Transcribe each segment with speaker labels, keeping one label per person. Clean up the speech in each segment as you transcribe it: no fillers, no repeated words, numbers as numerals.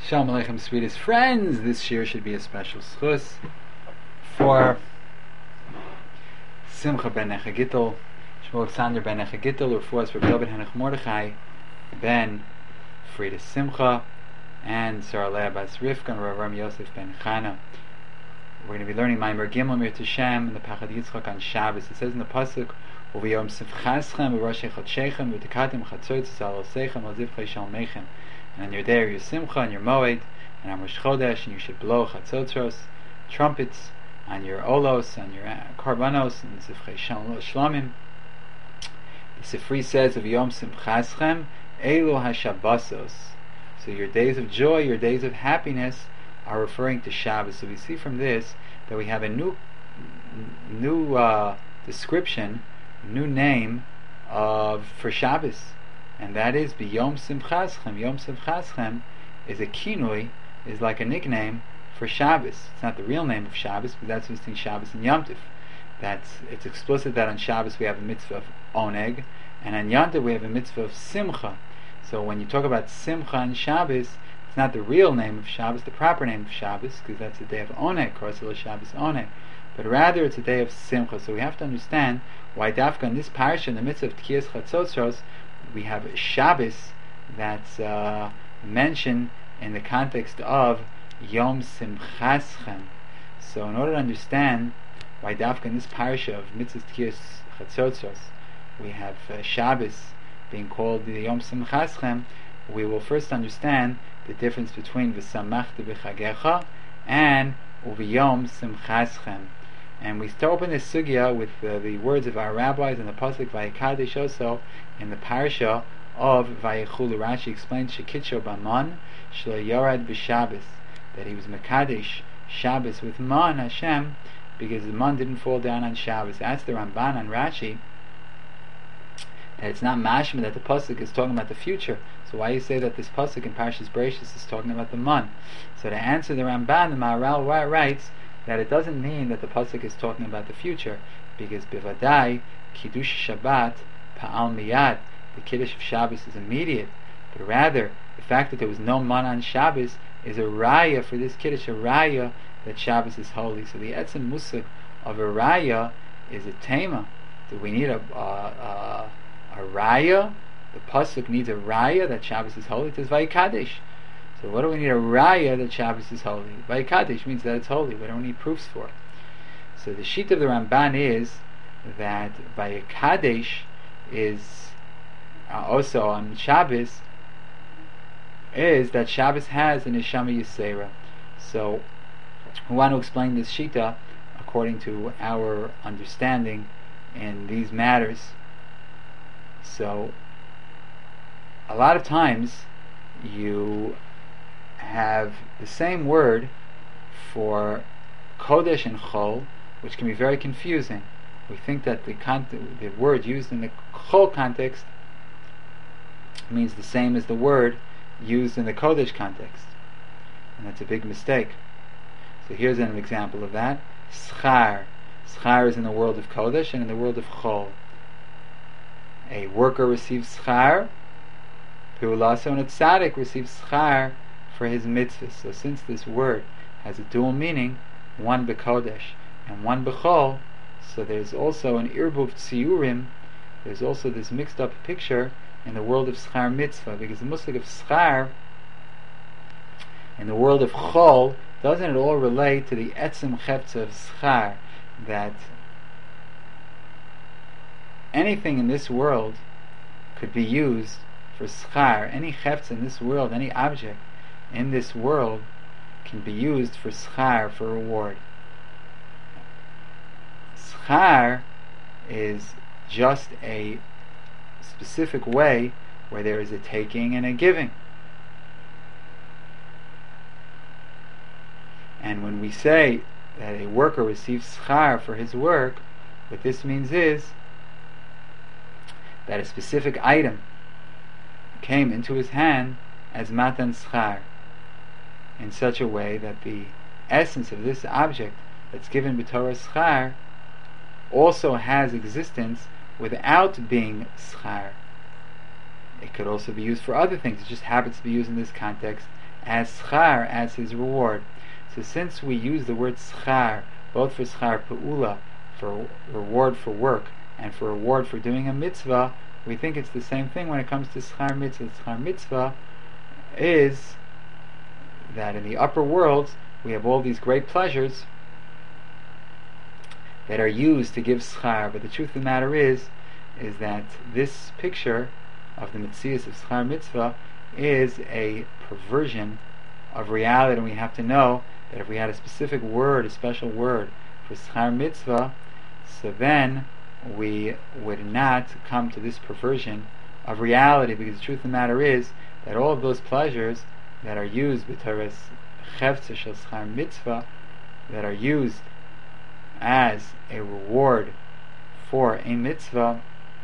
Speaker 1: Shalom Aleichem, sweetest friends. This year should be a special schus for Simcha ben Necha Gittel, Shmuel Alexander ben Necha Gittel, or for us for David Henech Mordechai ben Frieda Simcha, and Sarah Leah Bas Rivka, and Rav Ram Yosef ben Chana. We're going to be learning Maimer Gimel Mir Tishem and the Pachad Yitzchak on Shabbos. It says in the pasuk, "Uviyom Simchaschem u'Rosh Chodshechem u'Tikatim Chatzot Tzal Osechem Al Zivchei Shalmechem." And on your day of your Simcha and your Moed and on Rosh Chodesh, and you should blow Chatzotzros, trumpets on your Olos, on your Karbanos, and Zivchei Shlomim. The Sifri says of Yom Simchaschem Elu HaShabbosos. So your days of joy, your days of happiness are referring to Shabbos. So we see from this that we have a new description, new name for Shabbos, and that is B'Yom Simchaschem. Yom Simchaschem is a kinui, is like a nickname for Shabbos. It's not the real name of Shabbos, but that's between Shabbos and Yom Tov. It's explicit that on Shabbos we have a mitzvah of oneg, and on Yom Tov we have a mitzvah of simcha. So when you talk about simcha on Shabbos, it's not the real name of Shabbos, the proper name of Shabbos, because that's the day of oneg, Korasel Shabbos oneg, but rather it's a day of simcha. So we have to understand why Dafka in this parsha, in the midst of Tkiyas Chatzotros, we have Shabbos that's mentioned in the context of Yom Simchaschem. So in order to understand why Dafka in this parsha of Mitzvah Tkiyas Chatzotros we have Shabbos being called the Yom Simchaschem, we will first understand the difference between V'samachta b'chagecha and Uv'yom Simchaschem. And we start open this sugya with the words of our rabbis in the pasuk Vayikadesh also in the parsha of Vayichulu. Rashi explains Shekitcho Baman Shlo Yorad b'Shabbos, that he was Mekadesh Shabbos with Man Hashem because the Man didn't fall down on Shabbos. Ask the Ramban on Rashi that it's not mashma that the pasuk is talking about the future. So why you say that this pasuk in Parshas Bereishis is talking about the Man? So to answer the Ramban, the Maharal writes that it doesn't mean that the pasuk is talking about the future, because bivadai kiddush Shabbat pa'al miyad, the kiddush of Shabbos is immediate, but rather the fact that there was no man on Shabbos is a raya for this kiddush, a raya that Shabbos is holy. So the etzem musik of a raya is a tema. Do we need a raya? The pasuk needs a raya that Shabbos is holy. It says Vayikadesh. So what do we need a raya that Shabbos is holy? Vayikadesh means that it's holy. We don't need proofs for it. So the sheet of the Ramban is that Vayikadesh is also on Shabbos, is that Shabbos has an Neshama Yisera. So we want to explain this shita according to our understanding in these matters. So a lot of times you have the same word for Kodesh and Chol, which can be very confusing. We think that the word used in the Chol context means the same as the word used in the Kodesh context, and that's a big mistake. So here's an example of that. Schar. Schar is in the world of Kodesh and in the world of Chol. A worker receives schar, Peulaso, and a tzaddik receives schar for his mitzvahs. So since this word has a dual meaning, one b'kodesh and one b'chol, so there's also an irbuv tziyurim, there's also this mixed up picture in the world of schar mitzvah, because the musik of schar in the world of chol, doesn't it all relate to the etzem cheptza of schar, that anything in this world could be used for schar. Any cheptza in this world, any object in this world can be used for schar, for reward. Schar is just a specific way where there is a taking and a giving. And when we say that a worker receives schar for his work, what this means is that a specific item came into his hand as matan schar, in such a way that the essence of this object that's given b'torah schar also has existence without being schar. It could also be used for other things. It just happens to be used in this context as schar, as his reward. So since we use the word schar both for schar pe'ula, for reward for work, and for reward for doing a mitzvah, we think it's the same thing when it comes to schar mitzvah. Schar mitzvah is that in the upper worlds we have all these great pleasures that are used to give schar, but the truth of the matter is that this picture of the mitzias of schar mitzvah is a perversion of reality, and we have to know that if we had a specific word, a special word for schar mitzvah, so then we would not come to this perversion of reality, because the truth of the matter is that all of those pleasures that are used b'toras chevtza shel schar mitzvah, that are used as a reward for a mitzvah,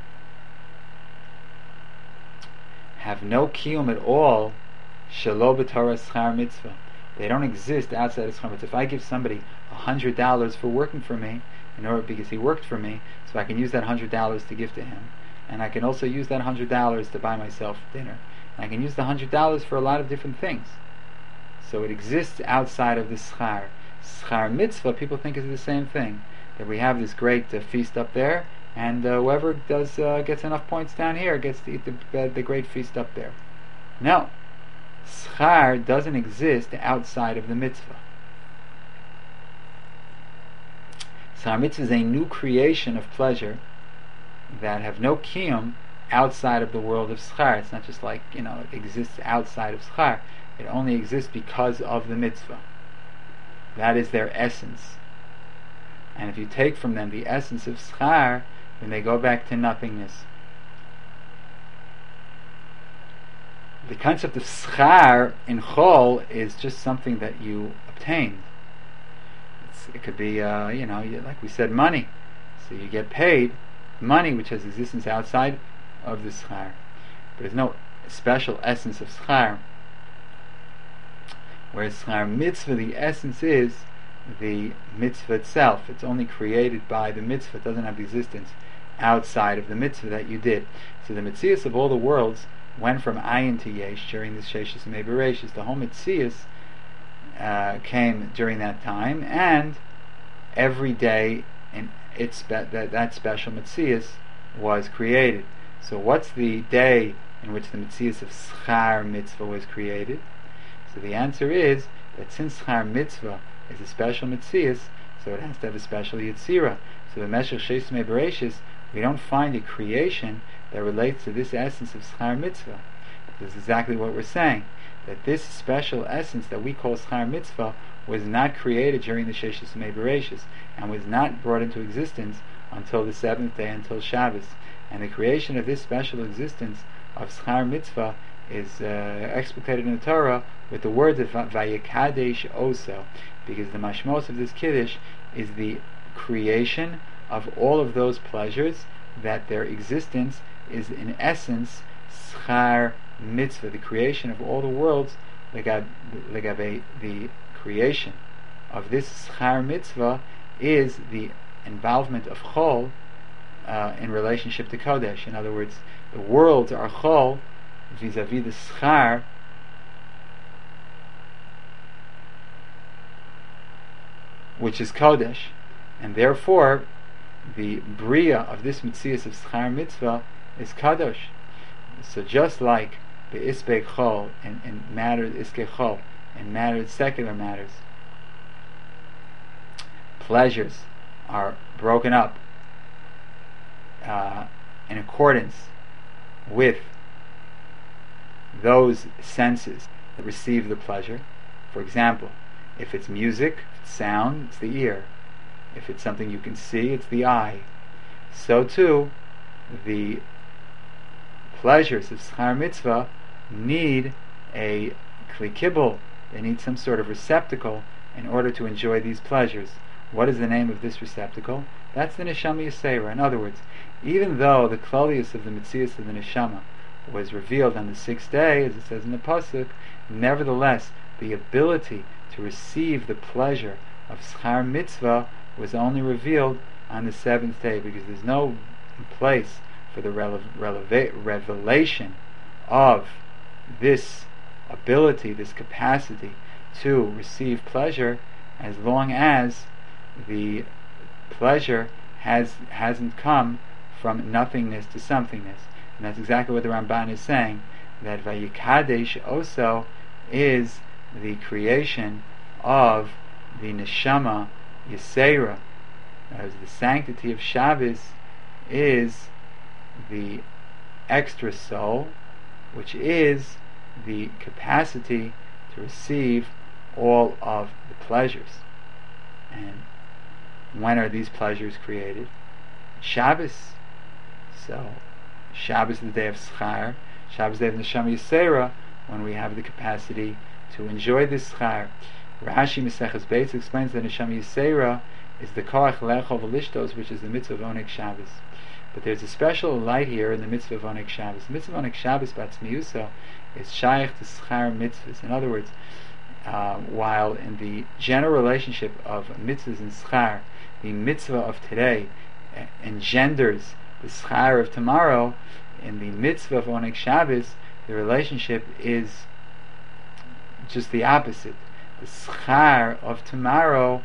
Speaker 1: have no kiyum at all shelo b'toras schar mitzvah. They don't exist outside of schar mitzvah. If I give somebody $100 for working for me, in order because he worked for me, so I can use that $100 to give to him, and I can also use that $100 to buy myself dinner, and I can use the $100 for a lot of different things. So it exists outside of the schar. Schar mitzvah, people think is the same thing. That we have this great feast up there, and whoever does gets enough points down here gets to eat the great feast up there. No, schar doesn't exist outside of the mitzvah. Schar mitzvah is a new creation of pleasure that have no kiyum outside of the world of schar. It's not just like, it exists outside of schar. It only exists because of the mitzvah. That is their essence. And if you take from them the essence of schar, then they go back to nothingness. The concept of schar in chol is just something that you obtain. It could be, like we said, money. So you get paid money, which has existence outside of the schar. But there's no special essence of schar. Whereas schar mitzvah, the essence is the mitzvah itself. It's only created by the mitzvah. It doesn't have existence outside of the mitzvah that you did. So the mitzias of all the worlds went from ayin to yesh during the sheshis and mebereshis. The whole mitzias came during that time, and every day in that special mitzias was created. So what's the day in which the mitzias of schar mitzvah was created? So the answer is that since schar mitzvah is a special mitzias, so it has to have a special yitzira. So the Meshech Sheshis Mebereshis, we don't find a creation that relates to this essence of schar mitzvah. This is exactly what we're saying, that this special essence that we call schar mitzvah was not created during the Sheshis Mebereshis, and was not brought into existence until the seventh day, until Shabbos. And the creation of this special existence of schar mitzvah is explicated in the Torah with the words of Vayikadesh Oso, because the mashmos of this kiddush is the creation of all of those pleasures that their existence is in essence schar mitzvah, the creation of all the worlds. The creation of this schar mitzvah is the involvement of chol in relationship to kodesh. In other words, the worlds are chol vis-a-vis the schar which is kodesh, and therefore the bria of this mitzias of schar mitzvah is kadosh. So just like the isbei chol in matters iskei chol in matters, secular matters, pleasures are broken up in accordance with those senses that receive the pleasure. For example, if it's music, if it's sound, it's the ear. If it's something you can see, it's the eye. So too, the pleasures of schar mitzvah need a kli kibul. They need some sort of receptacle in order to enjoy these pleasures. What is the name of this receptacle? That's the neshama yisera. In other words, even though the klolius of the mitzias of the neshama was revealed on the sixth day, as it says in the pasuk, nevertheless, the ability to receive the pleasure of schar mitzvah was only revealed on the seventh day, because there's no place for the revelation of this ability, this capacity to receive pleasure, as long as the pleasure hasn't come from nothingness to somethingness. And that's exactly what the Ramban is saying, that Vayikadesh also is the creation of the Neshama Yisera. As the sanctity of Shabbos is the extra soul, which is the capacity to receive all of the pleasures. And when are these pleasures created? Shabbos. So Shabbos is the day of Schar. Shabbos is the day of Neshama Yisera, when we have the capacity to enjoy this Schar. Rashi Maseches Beis explains that Neshama Yisera is the Koach Lechol V'Lishtos, which is the mitzvah of Oneg Shabbos. But there's a special light here in the mitzvah of Oneg Shabbos. The mitzvah of Oneg Shabbos Batzmiusa is Shaykh to Schar mitzvahs. In other words, while in the general relationship of mitzvahs and Schar, the mitzvah of today engenders the Schar of tomorrow, in the mitzvah of Oneg Shabbos, the relationship is just the opposite. The Schar of tomorrow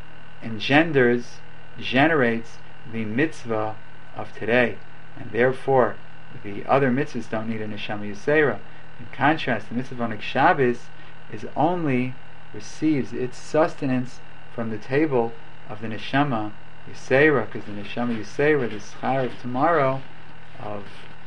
Speaker 1: generates the mitzvah of today, and therefore the other mitzvahs don't need a Neshama Yisera. In contrast, the mitzvah of Oneg Shabbos receives its sustenance from the table of the Neshama Yisera, because the Neshama Yisera, the Schar of tomorrow, of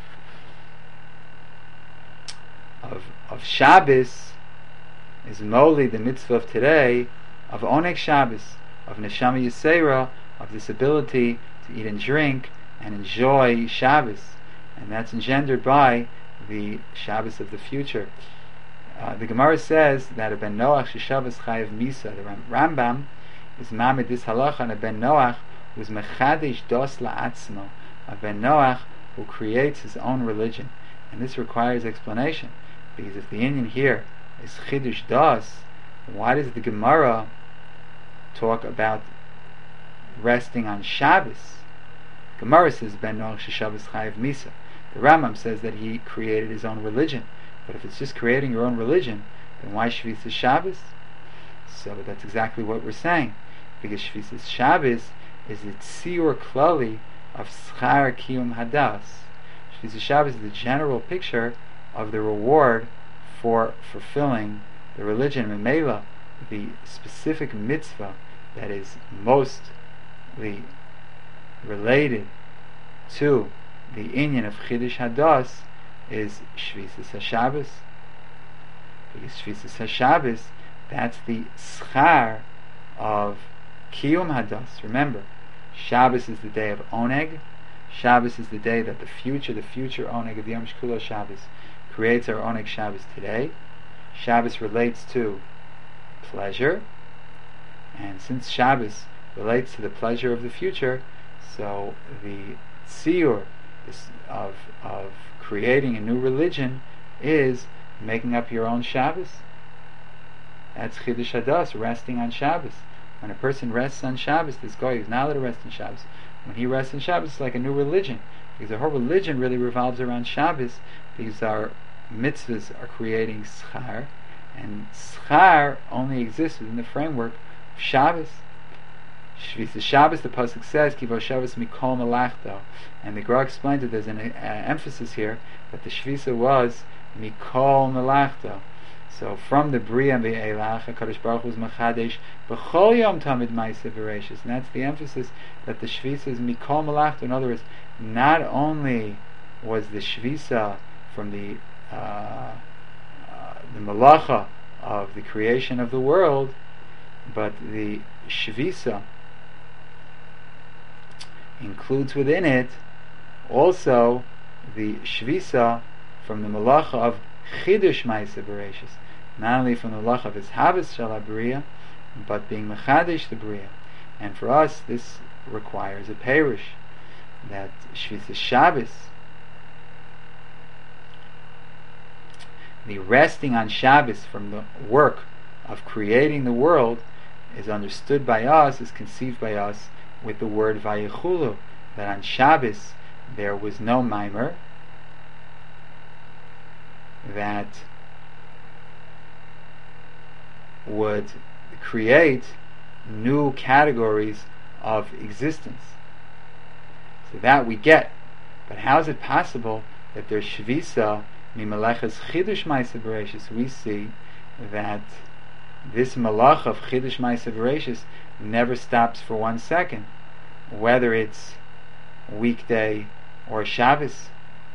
Speaker 1: Shabbos, is moli the mitzvah of today, of Oneg Shabbos, of Neshama Yisera, of this ability to eat and drink and enjoy Shabbos, and that's engendered by the Shabbos of the future. The Gemara says that a Ben Noach Shabbos Chayav Misa. The Rambam is mamed this halacha, and a Ben Noach was mechadish dos la'atzmo, a Ben Noach who creates his own religion, and this requires explanation, because if the Indian here is chidush dos, why does the Gemara talk about resting on Shabbos? Gemara says Ben Noach Shabbos Chayav Misa. The Rambam says that he created his own religion. But if it's just creating your own religion, then why Shvisas Shabbos? So that's exactly what we're saying, because Shvisas Shabbos is the tziur klali of Schar Kiyum Hadas. Shvisas Shabbos is the general picture of the reward for fulfilling the religion. Memela, the specific mitzvah that is mostly related to the inyan of Chidush Hadas is Shvisas HaShabbos. Because Shvisas HaShabbos, that's the schar of Kiyum Hadas. Remember, Shabbos is the day of Oneg. Shabbos is the day that the future Oneg of Yom Shkulo Shabbos creates our Oneg Shabbos today. Shabbos relates to pleasure, and since Shabbos relates to the pleasure of the future, so the tziur of creating a new religion is making up your own Shabbos. That's Chidush Hadas, resting on Shabbos. When a person rests on Shabbos, this guy is not allowed to rest on Shabbos. When he rests on Shabbos, it's like a new religion, because the whole religion really revolves around Shabbos, because our mitzvahs are creating schar, and schar only exists within the framework of Shabbos. Shvisas Shabbos, the pasuk says, Kivo Shabbos mikol malachto, and the Gra explains that there's an emphasis here that the Shvisa was mikol malachto. So from the Bria Be'elach, HaKadosh Baruch Hu was Machadesh B'chol Yom Tamid Ma'aseh V'Reishis, and that's the emphasis, that the Shvisa is mikol malachto. In other words, not only was the Shvisa from the malacha of the creation of the world, but the Shvisa includes within it also the Shvisa from the malacha of Chidush Ma'aseh Bereshis, not only from the malacha of his Habas Shel HaBriya, but being Mechadesh the Bria. And for us, this requires a perush, that Shvisas Shabbos, the resting on Shabbos from the work of creating the world, is understood by us, is conceived by us with the word Vayichulu, that on Shabbos there was no mimer, that the would create new categories of existence. So that we get. But how is it possible that there's Shvisa Mimeleches Chidush Ma'aseh Bereishis? We see that this Malach of Chidush Ma'aseh Bereishis never stops for 1 second, whether it's weekday or Shabbos.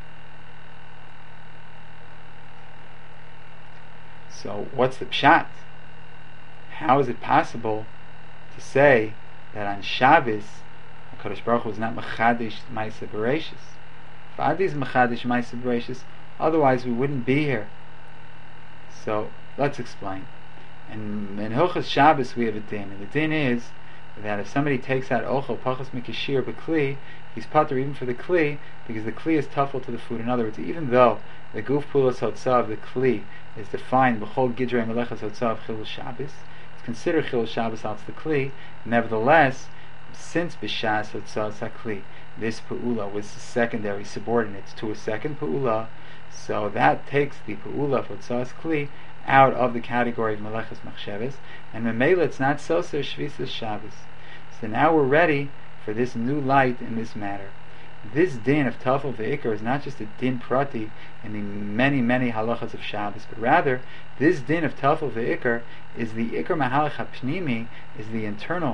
Speaker 1: So what's the pshat? How is it possible to say that on Shabbos HaKadosh Baruch Hu is not Mechadish Ma'aseh Bereishis? If Adi is Mechadish Ma'aseh Bereishis, otherwise we wouldn't be here. So let's explain. In Hilchos Shabbos we have a din, and the din is that if somebody takes out Ochel Pachas Mikashir B'Kli, he's pater even for the Kli, because the Kli is tuffle to the food. In other words, even though the Guf Pulas Hotzav, the Kli, is defined B'chol Gidrei Melechas Hotzav Chilul Shabbos, it's considered Chilul Shabbos out the Kli. Nevertheless, since B'Shas Hotzav Sakli, this Pa'ula was secondary, subordinate to a second Pa'ula, so that takes the Pa'ula of Hotzav Kli out of the category of Melechas Machshavas, and Memela it's not Soser Shvisas Shabbos. So now we're ready for this new light in this matter. This din of Tafel Ve'ikr is not just a din prati in the many, many halachas of Shabbos, but rather this din of Tafel Ve'ikr is the Ikr Mahalach HaPnimi, is the internal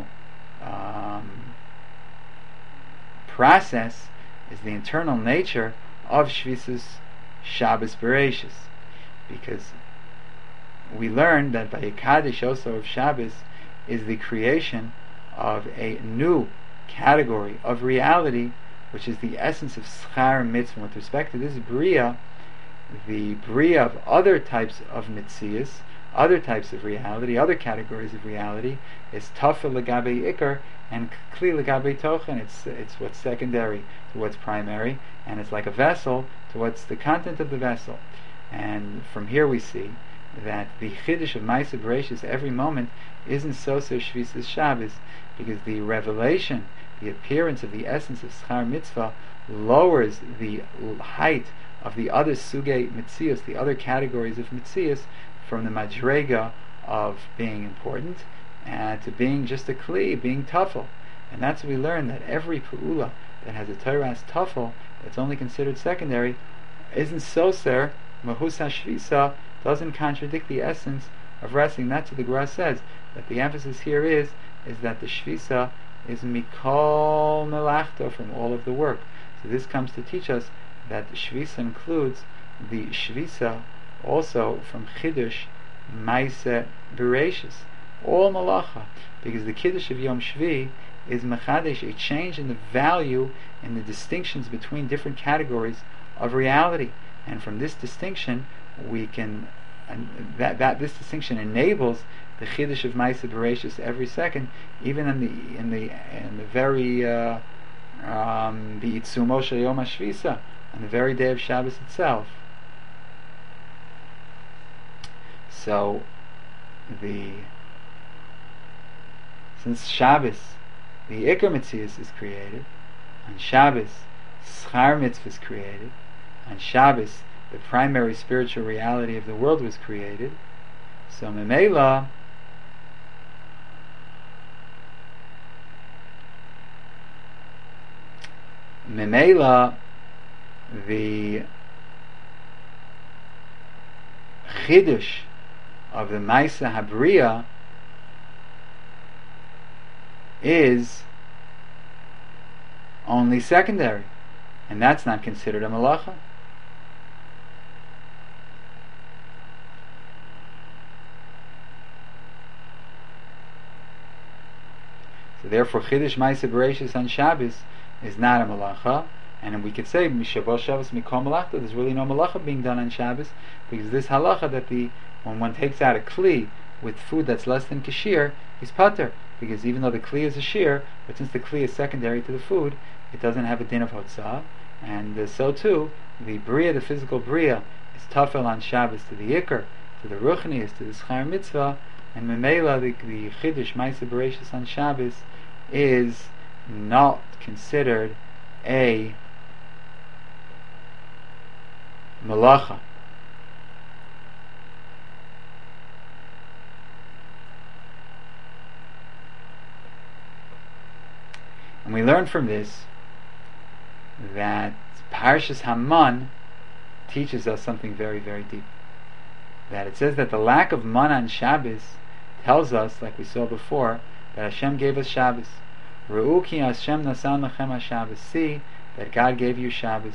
Speaker 1: process, is the internal nature of Shvisas Shabbos Bereishis. Because we learned that by Kaddish also of Shabbos is the creation of a new category of reality, which is the essence of Schar Mitzvah. With respect to this Bria, the Bria of other types of Mitzias, other types of reality, other categories of reality, is Tafel Legabe Ikar and Kli Legabe Tochen. It's what's secondary to what's primary, and it's like a vessel to what's the content of the vessel. And from here we see that the Chiddush of Ma'aseh Bereishis every moment isn't Soser Shvisas Shabbos, because the revelation, the appearance of the essence of Schar Mitzvah lowers the height of the other Sugei Mitzias, the other categories of Mitzias, from the Madrega of being important and to being just a Kli, being Tafel. And that's what we learn, that every Pa'ula that has a Torah's Tafel, that's only considered secondary, isn't Soser, Mahus HaShvisa, doesn't contradict the essence of resting. That's what the Gemara says, that the emphasis here is that the Shvisa is Mikol Melachto, from all of the work. So this comes to teach us that the Shvisa includes the Shvisa also from Chiddush Ma'aseh Bereishis, all Malacha, because the Kiddush of Yom Shvi is Mechadesh, a change in the value and the distinctions between different categories of reality. And from this distinction we can, that this distinction enables the Chiddush of Ma'aseh Bereishis every second, even in the very the Itzumo Shel Yom HaShvisa, on the very day of Shabbos itself. So since Shabbos the Iker Mitzias is created, on Shabbos Schar Mitzvah is created, on Shabbos the primary spiritual reality of the world was created, so Memela the Chiddush of the Ma'aseh Habriya is only secondary, and that's not considered a Malacha. So therefore Chiddush Ma'aseh Bereishis on Shabbos is not a Malacha, and we could say Mishabos Shabbos Mikol Malachta, there's really no Malacha being done on Shabbos, because this halacha that when one takes out a Kli with food that's less than Kashir, is Pater, because even though the Kli is a Shir, but since the Kli is secondary to the food, it doesn't have a din of Hotzah, and so too the Bria, the physical Bria, is Tafel on Shabbos to the Iker, to the Ruchnius, to the Schar Mitzvah, and Memela the Chiddush Ma'aseh Bereishis on Shabbos is not considered a Malacha. And we learn from this that Parshas Haman teaches us something very, very deep. That it says that the lack of man on Shabbos tells us, like we saw before, that Hashem gave us Shabbos. Re'u ki Hashem nasan lachem HaShabbos. See that God gave you Shabbos.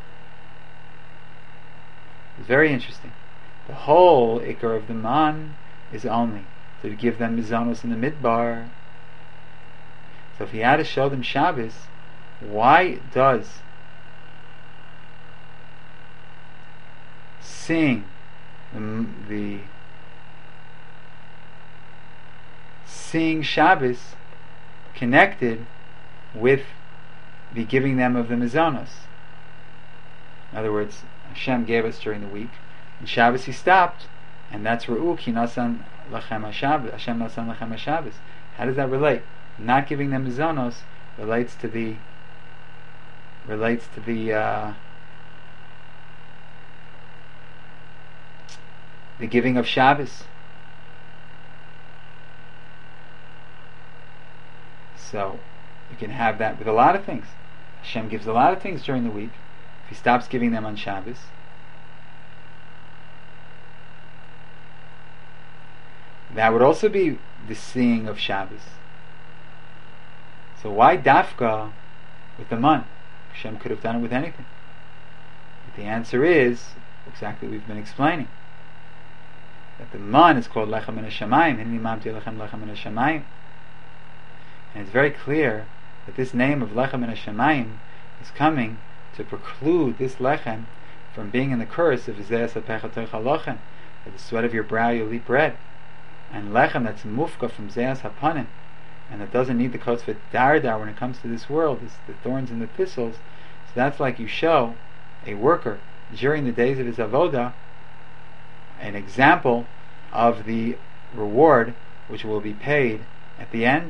Speaker 1: It's very interesting. The whole ikar of the man is only to give them mizanos in the midbar. So if he had to show them Shabbos, why does seeing seeing Shabbos connected with the giving them of the mizanos? In other words, Hashem gave us during the week, and Shabbos he stopped, and that's Re'u ki nasan lachem HaShabbos. Hashem nasan lachem HaShabbos. How does that relate? Not giving them mizanos relates to the giving of Shabbos. So you can have that with a lot of things. Hashem gives a lot of things during the week. If he stops giving them on Shabbos, that would also be the seeing of Shabbos. So why dafka with the man? Hashem could have done it with anything. But the answer is exactly what we've been explaining. That the man is called lechem min hashamayim. Hineni mamti lechem min hashamayim. And it's very clear that this name of lechem min hashamayim is coming to preclude this lechem from being in the curse of Zeas hapecha toich halochem. By the sweat of your brow you'll eat bread. And lechem that's mufka from Zeas hapanim, and that doesn't need the kotzvet dardar when it comes to this world, is the thorns and the thistles. So that's like you show a worker during the days of his avodah an example of the reward which will be paid at the end.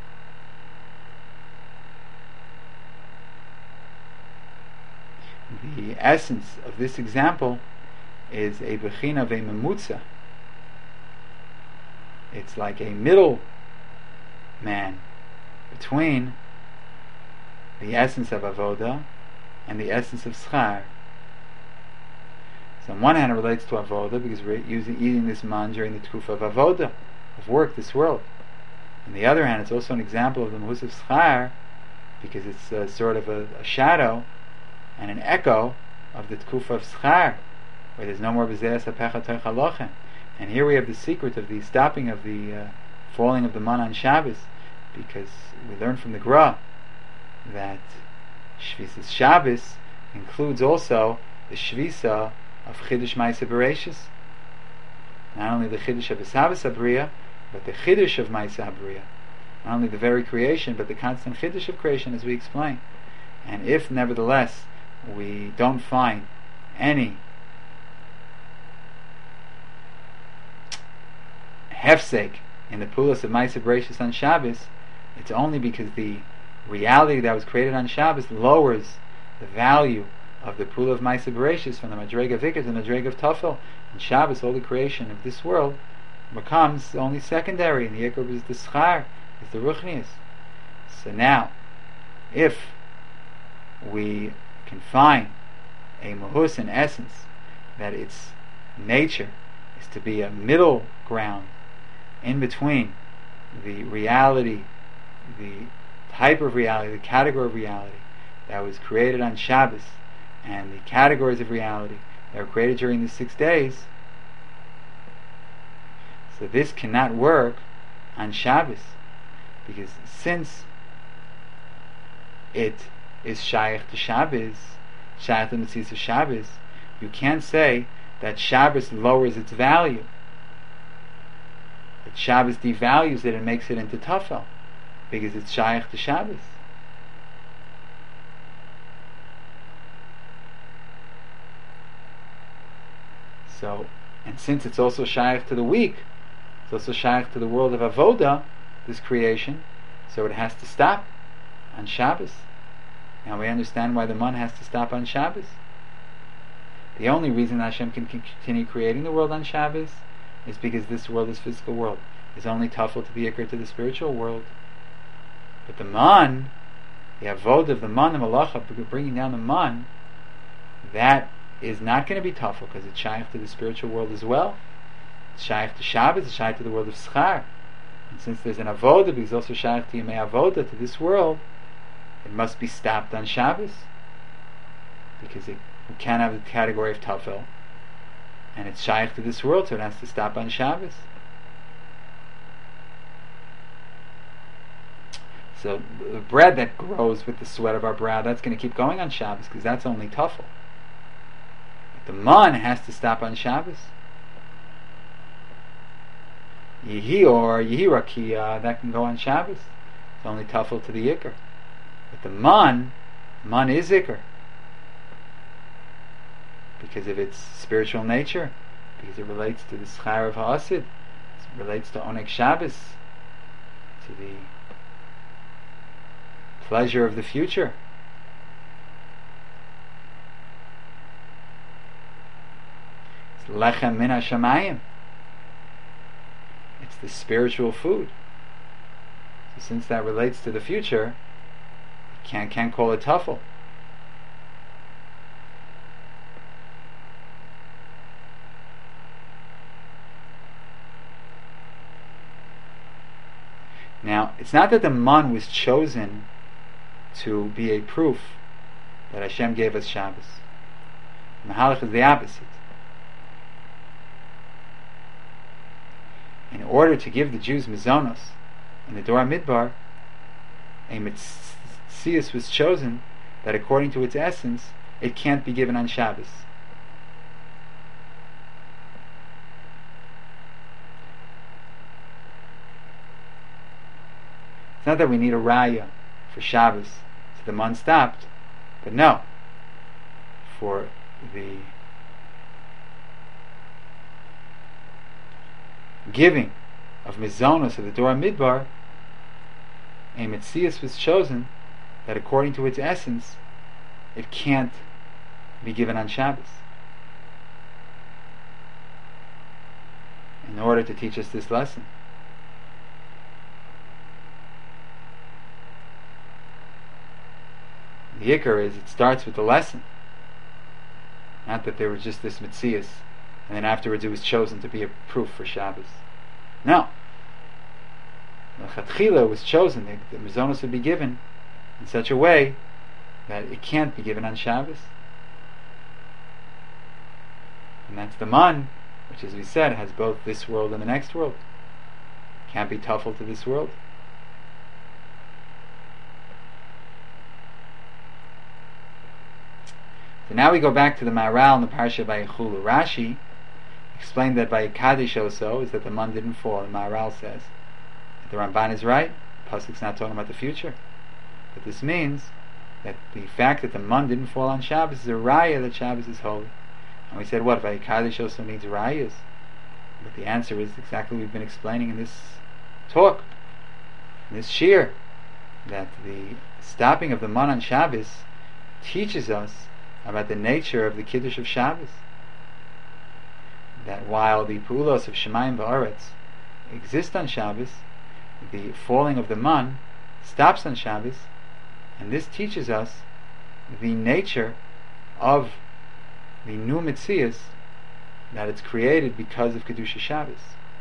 Speaker 1: The essence of this example is a bechina of a memutza. It's like a middle man between the essence of avoda and the essence of schar. So on one hand it relates to avoda because we're eating this man during the tkufa of avoda, of work, this world. On the other hand, it's also an example of the mahus of schar because it's sort of a shadow and an echo of the tkufa of schar, where there's no more b'zeas hapecha toich halochem. And here we have the secret of the stopping of the falling of the man on Shabbos, because we learn from the Gra that Shvisas Shabbos includes also the Shvisa of Chiddush Ma'aseh Bereishis. Not only the Chiddush of Shabbos Habriya, but the Chiddush of Ma'aseh Habriya. Not only the very creation, but the constant Chiddush of creation, as we explain. And if, nevertheless, we don't find any hefsek in the pulas of Ma'aseh Bereishis on Shabbos, it's only because the reality that was created on Shabbos lowers the value of the pula of Ma'aseh Bereishis from the Madrega Vikar to the Madrega of Tafel. And Shabbos, all the creation of this world, becomes only secondary, and the Yekor is the Schar, is the Ruchnius. So now, if we can find a Mahus in essence, that its nature is to be a middle ground in between the reality, the type of reality, the category of reality that was created on Shabbos, and the categories of reality that were created during the 6 days. So this cannot work on Shabbos, because since it is shaykh to Shabbos, shaykh to Mitzvahs of Shabbos, you can't say that Shabbos lowers its value, that Shabbos devalues it and makes it into Tafel, because it's shaykh to Shabbos. So, and since it's also shaykh to the week, it's also shaykh to the world of Avoda, this creation, so it has to stop on Shabbos. Now we understand why the man has to stop on Shabbos. The only reason Hashem can continue creating the world on Shabbos is because this world, this physical world, is only tafel to the ikr, to the spiritual world. But the man the avodah of the man, the malacha, bringing down the man, that is not going to be tough because it's shaykh to the spiritual world as well. It's shaykh to Shabbos, it's shaykh to the world of schar. And since there's an avodah, but he's also shaykh to Yemei avodah, to this world, it must be stopped on Shabbos, because we can't have the category of tafel, and it's shaykh to this world, so it has to stop on Shabbos. So the bread that grows with the sweat of our brow, that's going to keep going on Shabbos, because that's only tafel. But the man has to stop on Shabbos. Yehi or Yehi Rakia, that can go on Shabbos. It's only tafel to the Iker. But the man is Iker, because of its spiritual nature, because it relates to the schar of Ha'asid, it relates to Oneg Shabbos, to the pleasure of the future. It's lechem min hashamayim. It's the spiritual food. So since that relates to the future, you can't call it tafel. Now, it's not that the man was chosen to be a proof that Hashem gave us Shabbos. Mahalach is the opposite. In order to give the Jews mizonos in the Dor Midbar, a Metzias was chosen that according to its essence, it can't be given on Shabbos. It's not that we need a raya for Shabbos, so the man stopped, but no, for the giving of mizonos of the Dor Midbar, a Metzias was chosen that according to its essence, it can't be given on Shabbos, in order to teach us this lesson. The Iker is, it starts with the lesson. Not that there was just this Metzias, and then afterwards it was chosen to be a proof for Shabbos. No. The Chatchila was chosen, the mizonos would be given in such a way that it can't be given on Shabbos. And that's the man, which as we said, has both this world and the next world. Can't be tafel to this world. So now we go back to the Maharal in the Parsha Vayichulu. Rashi explained that by Kaddish also is that the man didn't fall. The Maharal says that the Ramban is right. The Pasuk's not talking about the future, but this means that the fact that the man didn't fall on Shabbos is a raya that Shabbos is holy. And we said, what, Vayikadosh also needs rayas? But the answer is exactly what we've been explaining in this talk, in this shir, that the stopping of the man on Shabbos teaches us about the nature of the Kiddush of Shabbos. That while the Pulos of Shemayim V'Aretz exist on Shabbos, the falling of the man stops on Shabbos, and this teaches us the nature of the new Metzias, that it's created because of Kedusha Shabbos.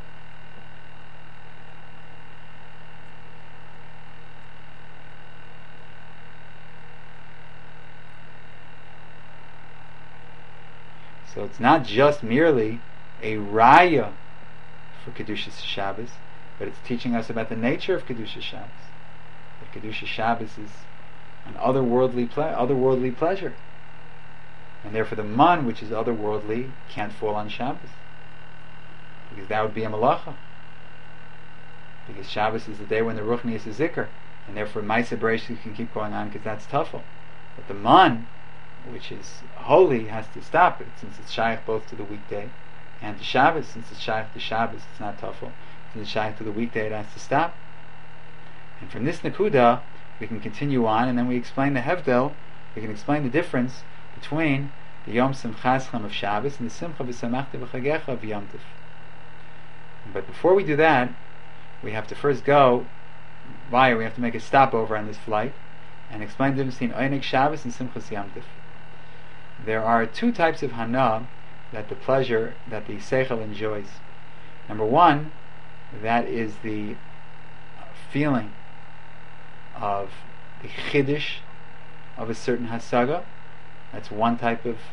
Speaker 1: So it's not just merely a raya for Kedusha Shabbos, but it's teaching us about the nature of Kedusha Shabbos. That Kedusha Shabbos is an otherworldly pleasure, and therefore the man, which is otherworldly, can't fall on Shabbos, because that would be a malacha. Because Shabbos is the day when the Ruchnius is zikr, and therefore Maaseh Bereishis can keep going on because that's tafel. But the man, which is holy, has to stop it, since it's shaykh both to the weekday and to Shabbos. Since it's shaykh to Shabbos, it's not tafel. Since it's shaykh to the weekday, it has to stop. And from this nakuda, we can continue on, and then we explain the hevdel. We can explain the difference between the Yom Simchaschem of Shabbos and the Simcha V'Samachta V'Chagecha of Yom Tov. But before we do that, we have to first go. We have to make a stopover on this flight, and explain the difference between Oneg Shabbos and Simchas Yom Tov. There are two types of hana that the seichel enjoys. Number one, that is the feeling of the chiddush of a certain hasaga. That's one type of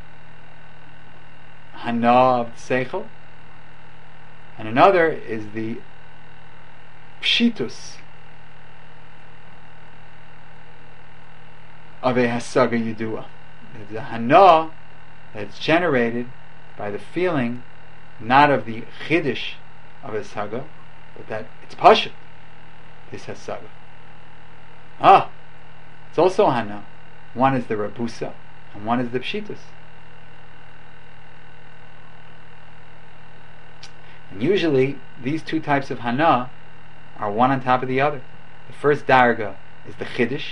Speaker 1: hana of the seichel. And another is the pshitus of a hasaga yidua. The hana that's generated by the feeling not of the chiddush of a hasaga, but that it's pashut, this hasaga. It's also hana. One is the rabusa and one is the pshitus. And usually these two types of hana are one on top of the other. The first darga is the chiddush.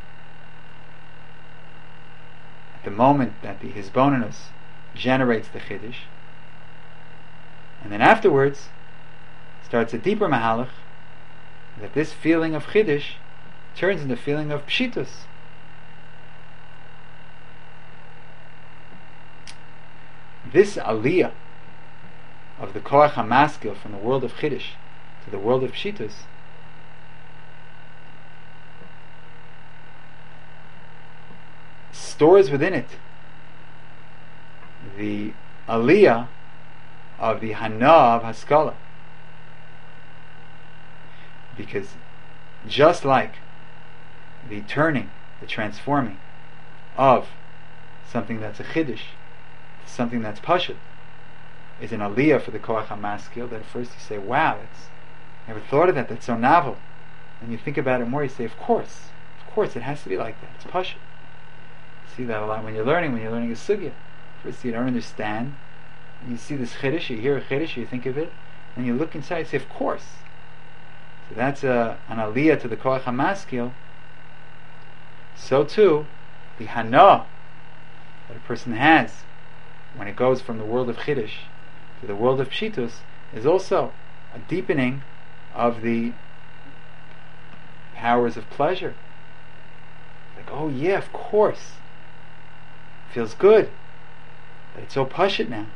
Speaker 1: At the moment that the hisbonenus generates the chiddush, and then afterwards starts a deeper mahalach, that this feeling of chiddush turns into feeling of pshitus. This aliyah of the koach hamaskil from the world of chiddush to the world of pshitus stores within it the aliyah of the hana of haskala. Because just like the turning, the transforming of something that's a chiddush to something that's pashut is an aliyah for the koach hamaskil, that at first you say, wow, I never thought of that, that's so novel. And you think about it more, you say, of course it has to be like that, it's pashut. You see that a lot when you're learning a sugya. First you don't understand, and you see this chiddush, you hear a chiddush, you think of it, and you look inside, you say, of course. So that's an aliyah to the koach hamaskil. So too, the hana that a person has when it goes from the world of chiddush to the world of pshitus is also a deepening of the powers of pleasure. Like, oh yeah, of course. Feels good. But it's so pashut now.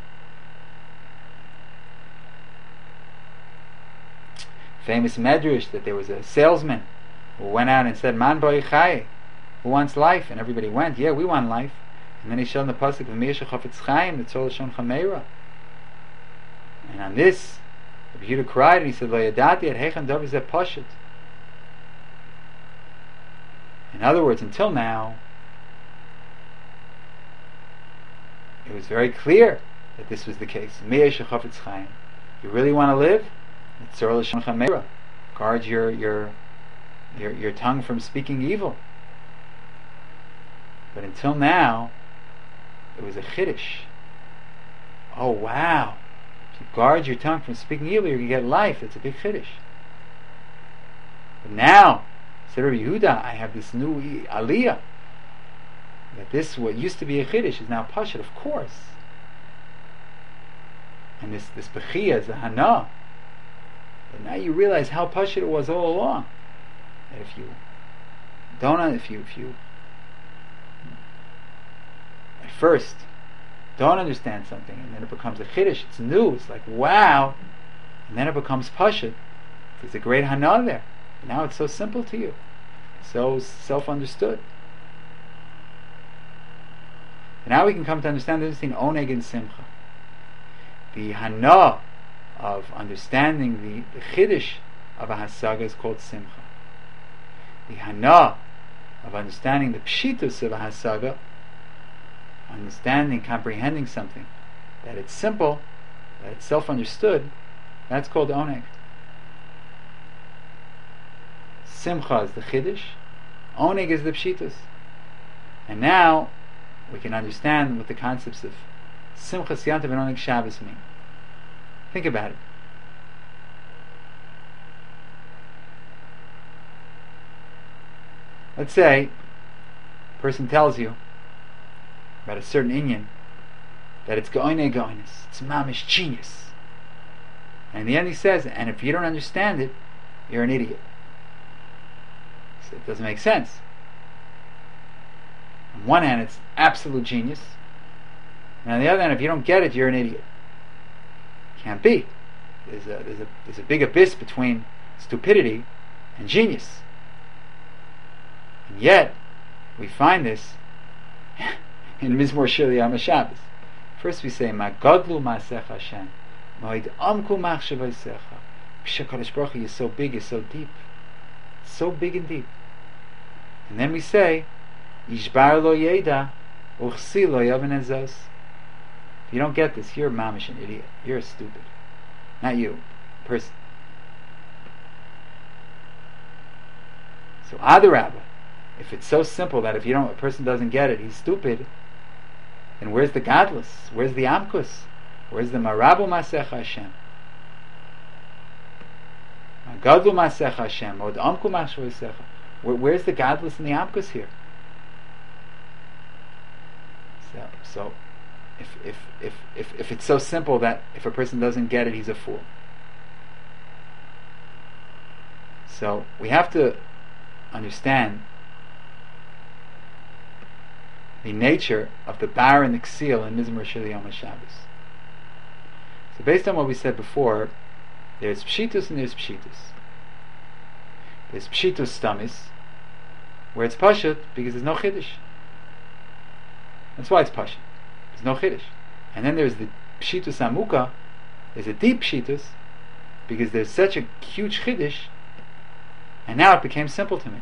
Speaker 1: Famous medrash that there was a salesman who went out and said, Man boi chai, who wants life? And everybody went, yeah, we want life. And then he showed in the pasuk V'miyasha chafetz chaim, the tzol shon chameira. And on this, the Yehuda cried and he said, Lo yadati et heichan davar zeh pashut. In other words, until now, it was very clear that this was the case. V'miyasha chafetz chaim. You really want to live? It's tzol shon chameira. Guard your tongue from speaking evil. But until now, it was a chiddush. Oh wow! If you guard your tongue from speaking evil, you're going to get life. That's a big chiddush. But now, said Rabbi Yehuda, I have this new aliyah. That this, what used to be a chiddush, is now pashut, of course. And this bechiyah is a hana. But now you realize how pashut it was all along. That if you at first don't understand something, and then it becomes a chiddush, it's new, it's like wow, and then it becomes pashut, there's a great hana there. Now it's so simple to you, so self-understood. And now we can come to understand the difference between oneg and simcha. The hana of understanding the chiddush of a hasaga is called simcha. The hana of understanding the pshitus of a hasaga, understanding, comprehending something, that it's simple, that it's self-understood, that's called oneg. Simcha is the chiddush, oneg is the pshitus. And now we can understand what the concepts of Simchas Yom Tov and Oneg Shabbos mean. Think about it. Let's say a person tells you about a certain inyan that it's goinei goinus, it's mamish genius. And in the end he says, and if you don't understand it, you're an idiot. So it doesn't make sense. On one hand, it's absolute genius, and on the other hand, if you don't get it, you're an idiot. Can't be. There's a big abyss between stupidity and genius. And yet, we find this in Mizmor Shir Yom HaShabbos. First we say, Ma Godlu Ma'asech Hashem, Ma'id Amku Machshavaisecha. HaKadosh Baruch Hu is so big, is so deep. So big and deep. And then we say, Yishbar lo yeda, Uchsi lo yaven ezos. If you don't get this, you're a mamish, an idiot. You're stupid. Not you, person. So Adarabba, if it's so simple that if a person doesn't get it, he's stupid, then where's the godless? Where's the amkus? Where's the marabu masech Hashem? Gadlu masech Hashem, or the amku mashvoisecha. Where's the godless and the amkus here? So if it's so simple that if a person doesn't get it, he's a fool. So we have to understand the nature of the bar and the ksil in Mizmor Shir Yom HaShabbos. So based on what we said before, there's pshitus and there's pshitus. There's pshitus stamis, where it's pashut because there's no chiddush. That's why it's pashut. There's no chiddush. And then there's the pshitus amuka. There's a deep pshitus because there's such a huge chiddush, and now it became simple to me.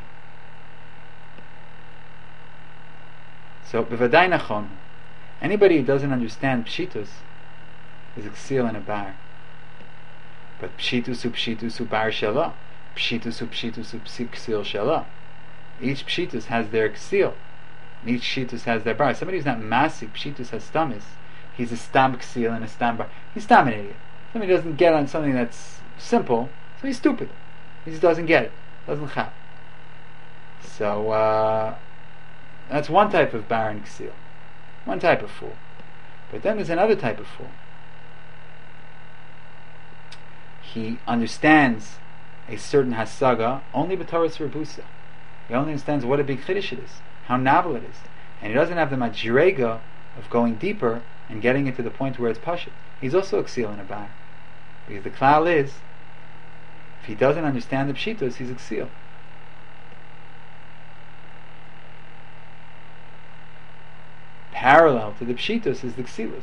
Speaker 1: So b'vadai nachon, anybody who doesn't understand pshitus is a ksil and a bar. But pshitus bar shela, pshitus ksil shela. Each pshitus has their ksil, and each pshitus has their bar. Somebody who's not masik, pshitus has stamis, he's a stam ksil and a stam bar. He's stam an idiot. Somebody doesn't get on something that's simple, so he's stupid. He just doesn't get it, doesn't chap. So that's one type of bar and ksil, one type of fool. But then there's another type of fool. He understands a certain hasaga only b'Torah's rebusa. He only understands what a big chiddush it is, how novel it is, and he doesn't have the madjirega of going deeper and getting it to the point where it's pashut. He's also a ksil and a bar, because the klal is, if he doesn't understand the pshitos, he's a ksil. Parallel to the pshitos is the ksilus.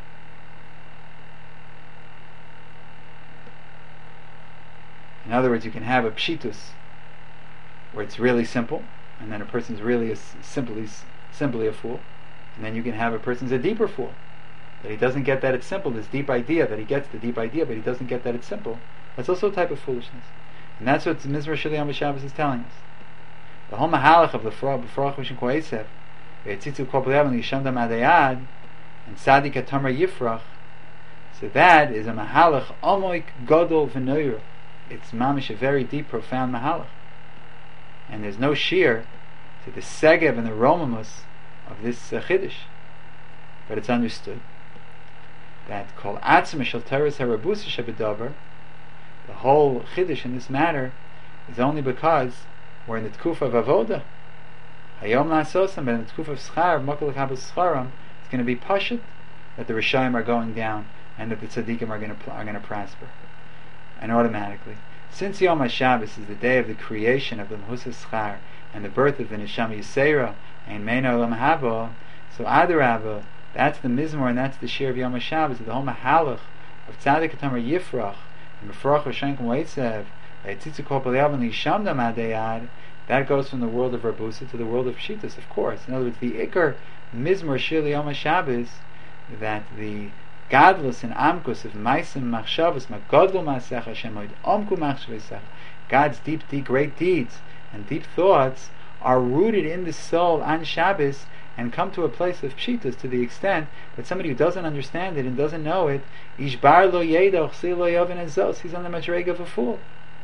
Speaker 1: In other words, you can have a pshitus where it's really simple, and then a person's really simply a fool, and then you can have a person's a deeper fool, that he doesn't get that it's simple, this deep idea, that he gets the deep idea, but he doesn't get that it's simple. That's also a type of foolishness. And that's what Mizmor Shir Yom HaShabbos is telling us. The whole mahalach of the B'froach Mishim Koesev, Ve'etzitzu Kol B'lev and Yishamda Madayad, and Tzadik Atamar Yifrach, so that is a mahalach Omoik Godol V'noira. It's mamish, a very deep, profound mahalach. And there's no shear to the segev and the romamus of this chiddush. But it's understood that kol atzma shel teres harabusa shebedavar, the whole chiddush in this matter is only because we're in the tkufa of avoda. Hayom la'asosam, but in the tkufa of schar, mokol chabos scharam, it's going to be pashut that the rishayim are going down and that the tzaddikim are going to prosper. And automatically, since Yom HaShabbos is the day of the creation of the Mehusas Schar and the birth of the Neshama Yisera and Meino Olam Haba, so Adarabba, that's the Mizmor and that's the Shir of Yom HaShabbos, the whole Mahalach of Tzadik Atamar Yifrach and B'froach Hashem K'moitzev V'etzitzu Kol B'lev and Yishamda Madayad. That goes from the world of Rabusa to the world of Pshitas, of course. In other words, the Iker Mizmor Shir Yom HaShabbos, that the godless and amkus of maisim machshavos magodlu ma'asech Hashem oid omku machshavosech, God's deep, great deeds and deep thoughts are rooted in the soul on Shabbos and come to a place of pshitas to the extent that somebody who doesn't understand it and doesn't know it, ishbar lo yeda uchsi lo yoven ezos, he's on the madrega of a fool.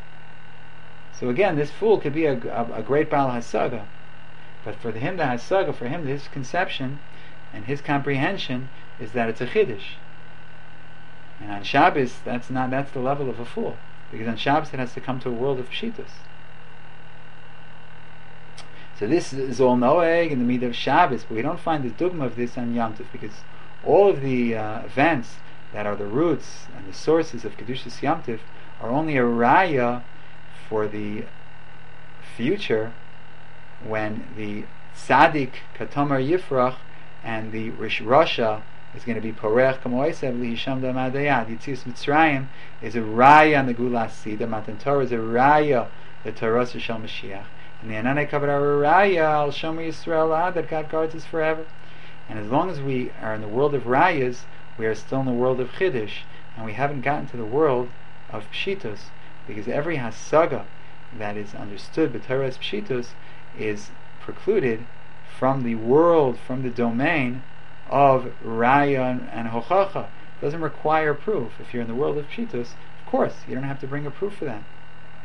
Speaker 1: So again, this fool could be a great Baal Hasaga, but for him the Hasaga, for him his conception and his comprehension is that it's a chiddush. And on Shabbos, that's the level of a fool, because on Shabbos it has to come to a world of pshitus. So this is all Noeg in the Midah of Shabbos, but we don't find the dogma of this on Yom Tov, because all of the events that are the roots and the sources of Kedushas Yom Tov are only a raya for the future, when the Tzaddik Katomar Yifrach and the Rish Rasha is going to be Porech Kamoisev Lihisham Damadayad. Yitzias Mitzrayim is a raya on the Gula Sida. Matan Torah is a raya, the Torah Shal Mashiach. And the Ananei Kavod are a raya, Al Shomer Yisrael Ad, that God guards us forever. And as long as we are in the world of rayas, we are still in the world of Chiddush, and we haven't gotten to the world of Pshitos, because every Hasaga that is understood b'Torah's Pshitos is precluded from the world, from the domain of Raya and Hochacha. It doesn't require proof. If you're in the world of Pshitos, of course, you don't have to bring a proof for that.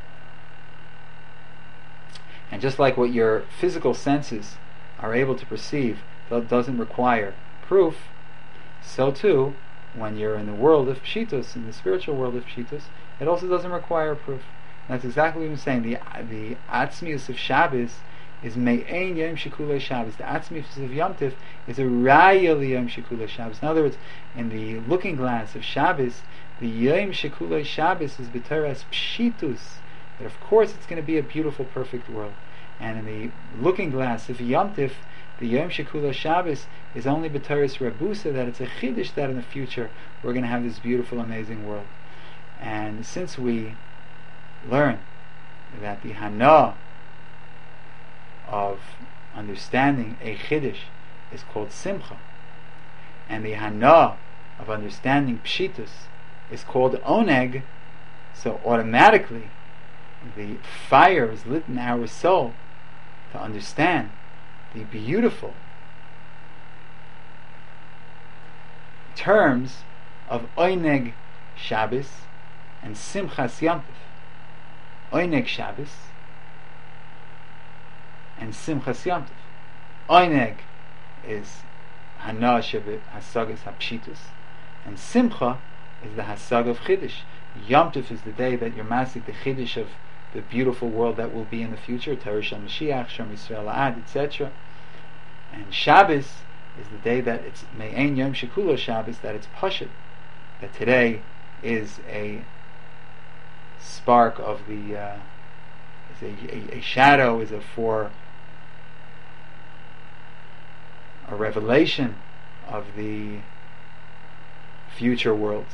Speaker 1: And just like what your physical senses are able to perceive that doesn't require proof, so too, when you're in the world of Pshitos, in the spiritual world of Pshitos, it also doesn't require proof. And that's exactly what I'm saying. The Atzmius of Shabbos is Me'ein Yom Shekulei Shabbos. The Atzmius of Yom Tov is a Raya Yom Shekulei Shabbos. In other words, in the looking glass of Shabbos, the Yom Shekulei Shabbos is B'Torah's Pshitus. That of course it's going to be a beautiful, perfect world. And in the looking glass of Yom Tov, the Yom Shekulei Shabbos is only B'Torah's Rabusa, that it's a Chiddush that in the future we're going to have this beautiful, amazing world. And since we learn that the Hana of understanding a Chiddush is called Simcha, and the Hana of understanding Pshitus is called Oneg, so automatically the fire is lit in our soul to understand the beautiful terms of Oneg Shabbos and Simchas Yom Tov. Oneg Shabbos and Simchas Yom Tov. Oneg is Hana Shebe Hasagas HaPshitus, and Simcha is the Hasag of Chiddush. Yom Tov is the day that you're masik the Chiddush of the beautiful world that will be in the future, Torah Shal Mashiach, Shomer Yisrael Ad, etc. And Shabbos is the day that it's Me'ein Yom Shekulei Shabbos, that it's Pashut, that today is a spark of the is a shadow, is for a revelation of the future worlds.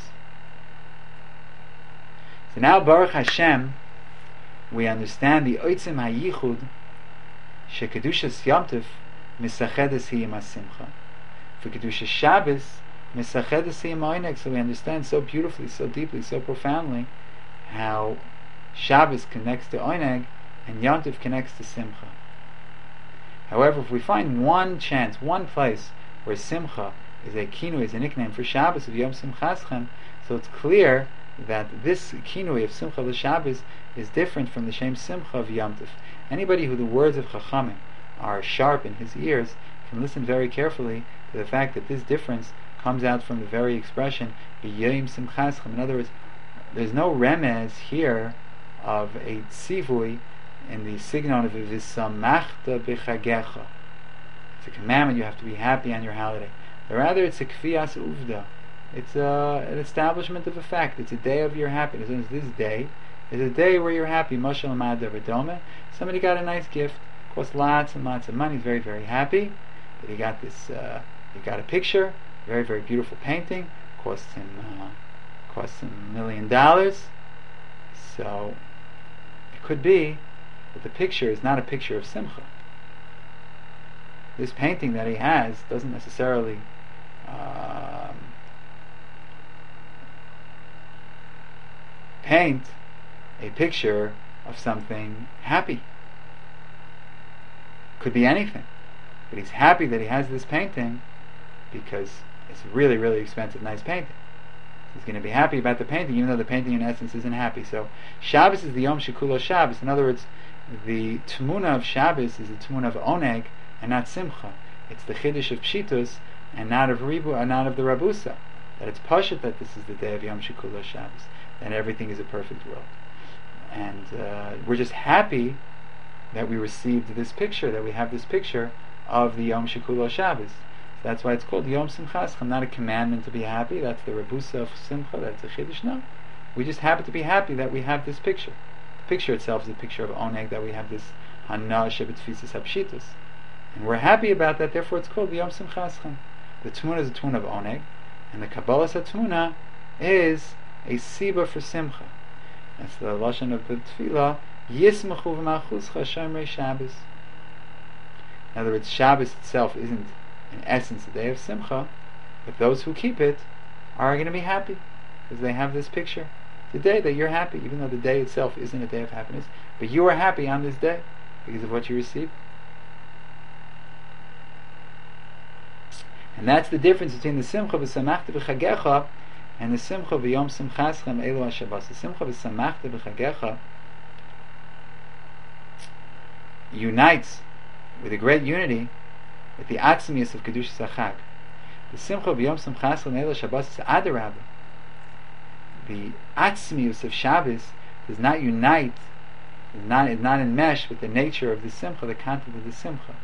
Speaker 1: So now, Baruch Hashem, we understand the Oitzim HaYichud shekedushas Yom Tov misachedes hi im hasimcha. For kedushas Shabbos misachedes hi im ha'oneg. So we understand so beautifully, so deeply, so profoundly how Shabbos connects to Oneg and Yom Tov connects to Simcha. However, if we find one chance, one place where Simcha is a kinui, is a nickname for Shabbos of Yom Simchaschem, so it's clear that this kinui of Simcha l'Shabbos is different from the Shem Simcha of Yom Tov. Anybody who the words of Chachamim are sharp in his ears can listen very carefully to the fact that this difference comes out from the very expression Yom Simchaschem. In other words, there's no remez here of a tzivui in the signon of V'samachta b'chagecha. It's a commandment, you have to be happy on your holiday. But rather it's a kfiyas uvda. It's an establishment of a fact. It's a day of your happiness. And this day is a day where you're happy. Mashal Amad Redome. Somebody got a nice gift, cost lots and lots of money. He's very, very happy that he got this. He got a picture, very, very beautiful painting. Cost him $1 million. So it could be that the picture is not a picture of Simcha. This painting that he has doesn't necessarily paint a picture of something happy. Could be anything. But he's happy that he has this painting because it's a really, really expensive, nice painting. He's going to be happy about the painting, even though the painting in essence isn't happy. So Shabbos is the Yom Shekulei Shabbos. In other words, the Tmuna of Shabbos is the Tmuna of Oneg and not Simcha. It's the Chiddush of Pshitus and not of Ribu, and not of the Rabusa. That it's Pashut that this is the day of Yom Shekulei Shabbos, and everything is a perfect world. And we're just happy that we received this picture, that we have this picture of the Yom Shekulo Shabbos. So that's why it's called Yom Simchaschem, not a commandment to be happy. That's the Rebusa of Simcha, that's a Chiddush. No. We just happen to be happy that we have this picture. The picture itself is a picture of Oneg, that we have this Hana Shebetfisis Hapshitus. And we're happy about that, therefore it's called Yom Simchaschem. The Tmuna is a Tmuna of Oneg, and the Kabbalah Tmuna is a Siba for Simcha. That's the Lashon of the Tefillah, Yismachu v'malchuscha Shomrei Shabbos. In other words, Shabbos itself isn't in essence a day of Simcha, but those who keep it are going to be happy, because they have this picture. The day that you're happy, even though the day itself isn't a day of happiness, but you are happy on this day because of what you received. And that's the difference between the Simcha v'samachta b'chagecha and the Simcha v'yom simchaschem elu ha-Shabbos. The Simcha v'samachta b'chagecha unites with a great unity with the atzmius of Kedushas HaChag. The Simcha v'yom simchaschem elu ha-Shabbos is adarabah. The atzmius of Shabbos does not unite, is not enmeshed with the nature of the Simcha, the content of the Simcha.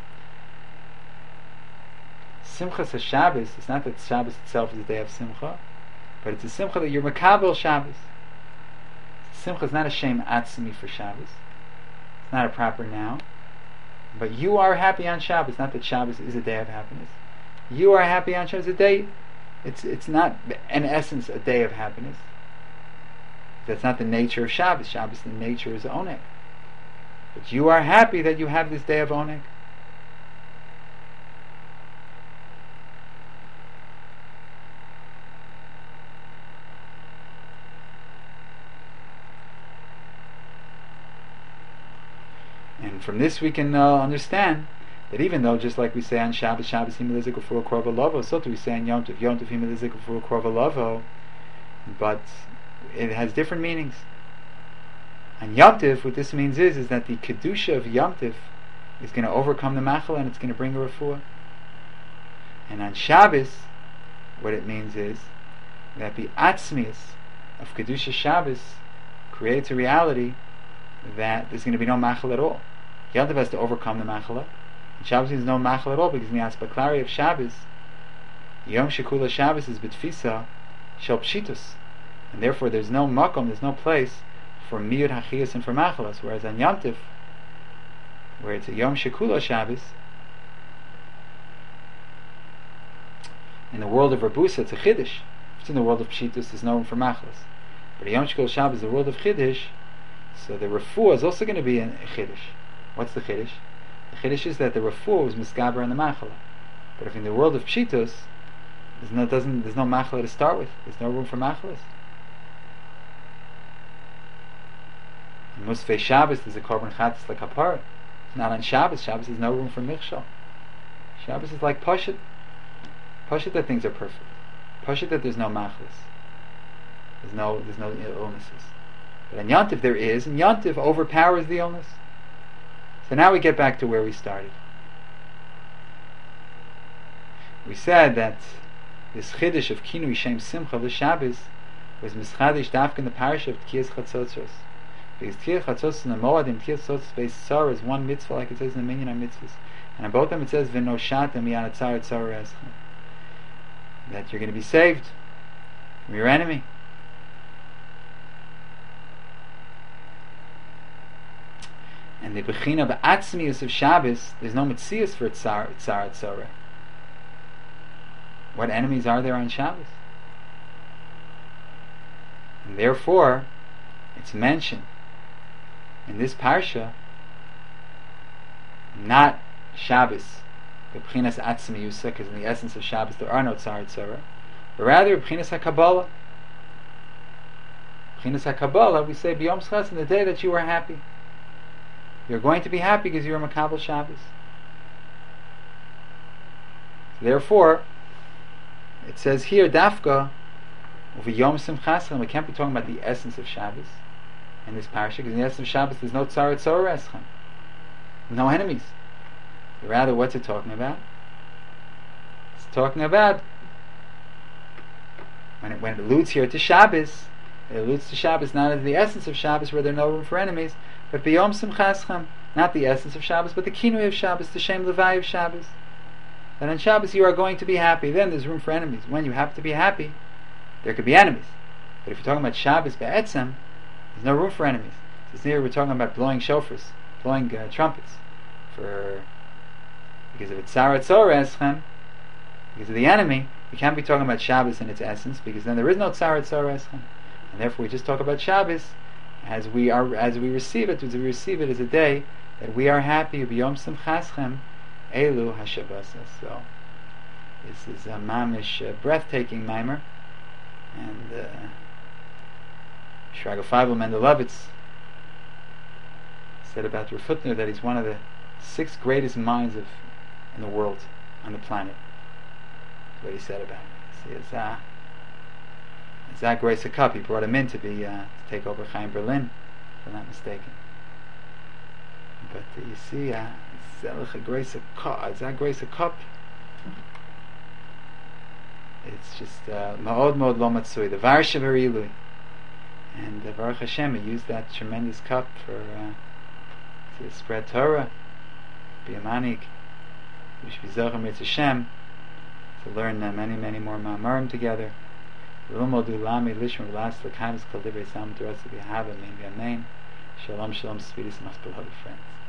Speaker 1: Simchas HaShabbos, it's not that Shabbos itself is a day of Simcha, but it's a Simcha that you're Makabel Shabbos. Simcha is not a Shem Atzmi for Shabbos. It's not a proper noun. But you are happy on Shabbos, not that Shabbos is a day of happiness. You are happy on Shabbos, a day, it's not in essence a day of happiness. That's not the nature of Shabbos. Shabbos, the nature is Oneg. But you are happy that you have this day of Oneg. And from this we can understand that even though, just like we say on Shabbos, Shabbos himelizik ufur korva lavo, so do we say on Yom Tov, Yom Tov himelizik ufur korva lavo, but it has different meanings. On Yom Tov, what this means is that the Kedusha of Yom Tov is going to overcome the Machal and it's going to bring a refuah. And on Shabbos, what it means is that the Atzmius of Kedusha Shabbos creates a reality that there's going to be no Machal at all. Yom Tov has to overcome the Machal. And Shabbos means no Machal at all, because in the Aspaklari of Shabbos, Yom Shekula Shabbos is B'tfisa Shel Pshitus. And therefore there's no makom, there's no place for miyud hachiyas and for machalas. Whereas on Yom Tov, where it's a Yom Shekula Shabbos, in the world of Rabusa it's a Chiddush. If it's in the world of Pshitus, there's no room for machalas. But a Yom Shekula Shabbos is the world of Chiddush, so the refuah is also going to be a Chiddush. What's the Chiddush? The Chiddush is that the refuah was misgaber in the machala. But if in the world of Pshitus, there's no machala to start with, there's no room for machalas. In Musfei Shabbos there's a korban chatzis like kapara. Not on Shabbos. Shabbos has no room for michshol. Shabbos is like Pashut. Pashut that things are perfect. Pashut that there's no machlis. There's no illnesses. But on Yom Tov there is, and Yom Tov overpowers the illness. So now we get back to where we started. We said that this chiddush of Kinui Shem Simcha l'Shabbos was mischadish dafka in the parasha of Tkiyas Chatzotzos. Because Tkiyas Chatzotzos and the Moadim, Tkiyas Chatzotzos based Tzar is one mitzvah, like it says in the Minyan HaMitzvahs. And on both of them it says V'noshatem miyad tzar tzar eschem, that you're going to be saved from your enemy. And the bechina of atzmius of Shabbos, there's no mitzias for tzar tzara. What enemies are there on Shabbos? And therefore, it's mentioned in this parsha, not Shabbos, the b'chinas atzmiusa, because in the essence of Shabbos there are no tzar tzara, but rather b'chinas hakabbalah. B'chinas hakabbalah, we say b'yom schas, in the day that you are happy. You're going to be happy because you are makabel Shabbos. Therefore, it says here, dafka, over Yom Simchaschem, we can't be talking about the essence of Shabbos in this parasha, because in the essence of Shabbos there's no tzar tzara eschem, no enemies. Rather, what's it talking about? It's talking about when it alludes here to Shabbos, it alludes to Shabbos not as the essence of Shabbos where there are no room for enemies, but b'yom simchaschem, not the essence of Shabbos, but the kinui of Shabbos, the Shem Levai of Shabbos. That on Shabbos you are going to be happy. Then there's room for enemies. When you happen to be happy, there could be enemies. But if you're talking about Shabbos be'etzem, there's no room for enemies. So here we're talking about blowing shofars, blowing trumpets, because of it's Tzara Tzora Eschem, because of the enemy. We can't be talking about Shabbos in its essence, because then there is no Tzara Tzora Eschem, and therefore we just talk about Shabbos as we receive it. As we receive it as a day that we are happy. B'yom Simchaschem Elu HaShabbos. So this is a mamish, breathtaking mimer, and Shraga Feivel Mendelovitz said about Rafutner that he's one of the 6 greatest minds in the world, on the planet. That's what he said about him. See, Zach Grace a Cup, he brought him in to take over Chaim Berlin, if I'm not mistaken. But you see, Zach Grace a Cup, it's just Ma'od Ma'od Lo Matsui, the Varsha Verilui. And Baruch Hashem, he used that tremendous cup to spread Torah, be a manik. We should be Zochim Ritz Hashem to learn many, many more Ma'amarim together. Shalom, shalom, sweetest, most beloved friends.